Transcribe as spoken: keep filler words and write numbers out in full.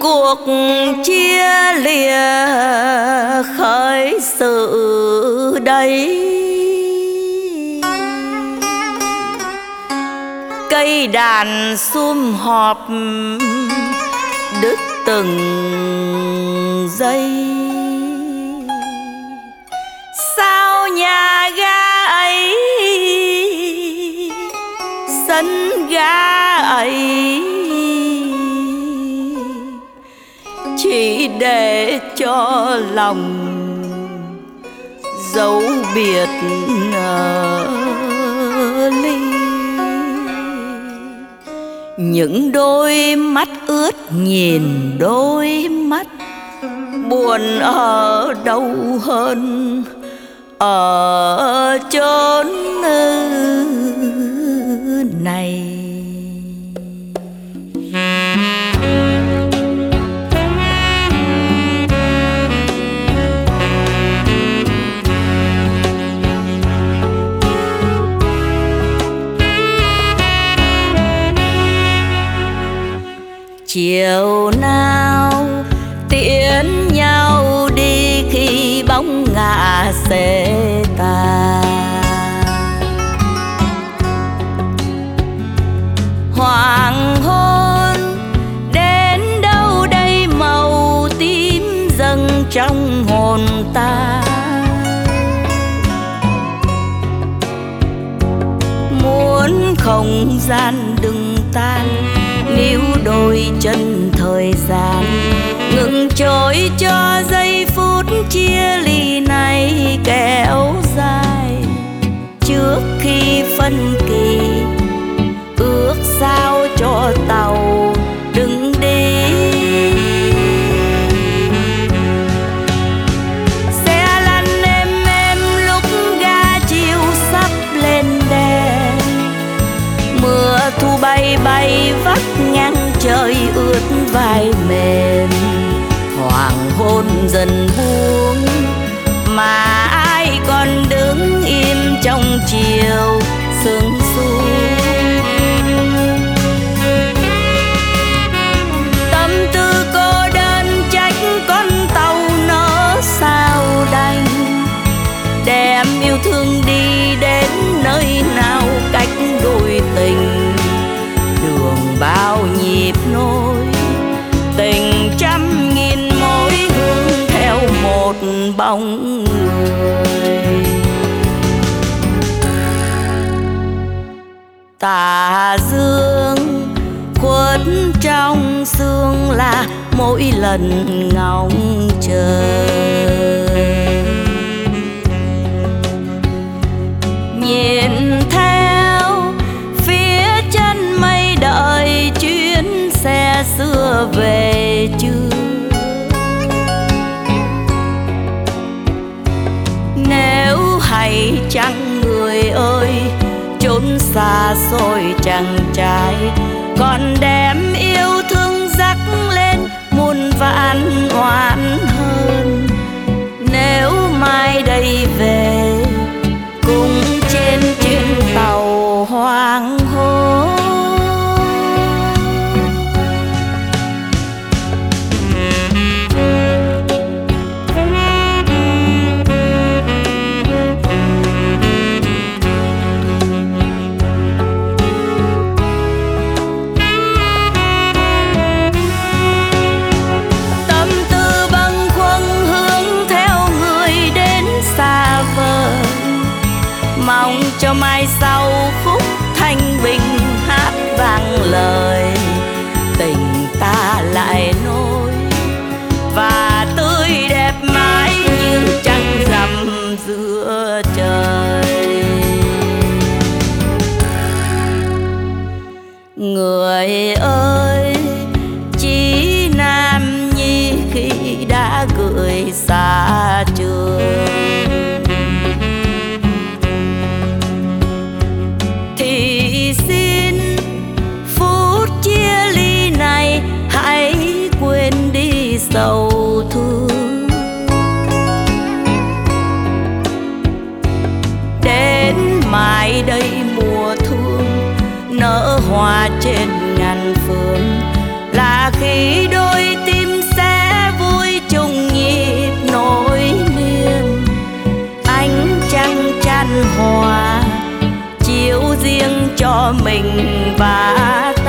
cuộc chia lìa khởi sự đây. Cây đàn sum họp đứt từng giây. Sao nhà ga ấy, sân ga ấy chỉ để cho lòng dấu biệt ở ly. Những đôi mắt ướt nhìn đôi mắt, buồn ở đâu hơn ở chốn này. Chiều nào tiễn nhau đi khi bóng ngả sẽ tàn. Hoàng hôn đến đâu đây, màu tím dâng trong hồn ta. Muốn không gian đừng tan, níu đôi chân thời gian ngừng trôi cho giây phút chia ly này kéo dài. Trước khi phân kỳ ước sao cho tàu đừng đi. Xe lăn êm êm lúc ga chiều sắp lên đèn. Mưa thu bay bay vắt ngang trời ướt vai mềm. Hoàng hôn dần buông mà ai còn đứng im trong chiều sương xuống. Tâm tư cô đơn trách con tàu nó sao đành. Đem yêu thương đi đến nơi nào cách đôi tình. Đường bao nhịp nối tình trăm nghìn mối hướng theo một bóng người. Tà dương khuất trong sương là mỗi lần ngóng chờ. Nhìn theo phía chân mây đợi chuyến xe xưa về chưa. Nếu hay chăng người ơi, chốn xa xôi chẳng trai còn đem yêu thương dắt lên muôn vạn oán hơn. Nếu mai đây về cùng trên chuyến tàu hoàng hôn. Tâm tư bâng khuâng hướng theo người đến xa vời. Mong cho mai sau khúc thanh bình hát vang lời. Tình ta lại nối và tươi đẹp mãi như trăng rằm giữa trời. Người ơi, chỉ nam nhi khi đã gửi xa trường thì xin phút chia ly này hãy quên đi sầu thương. Đến mai đây mùa thương nở hoa trên ngàn phương là khi đôi tim hoa chiếu riêng cho mình và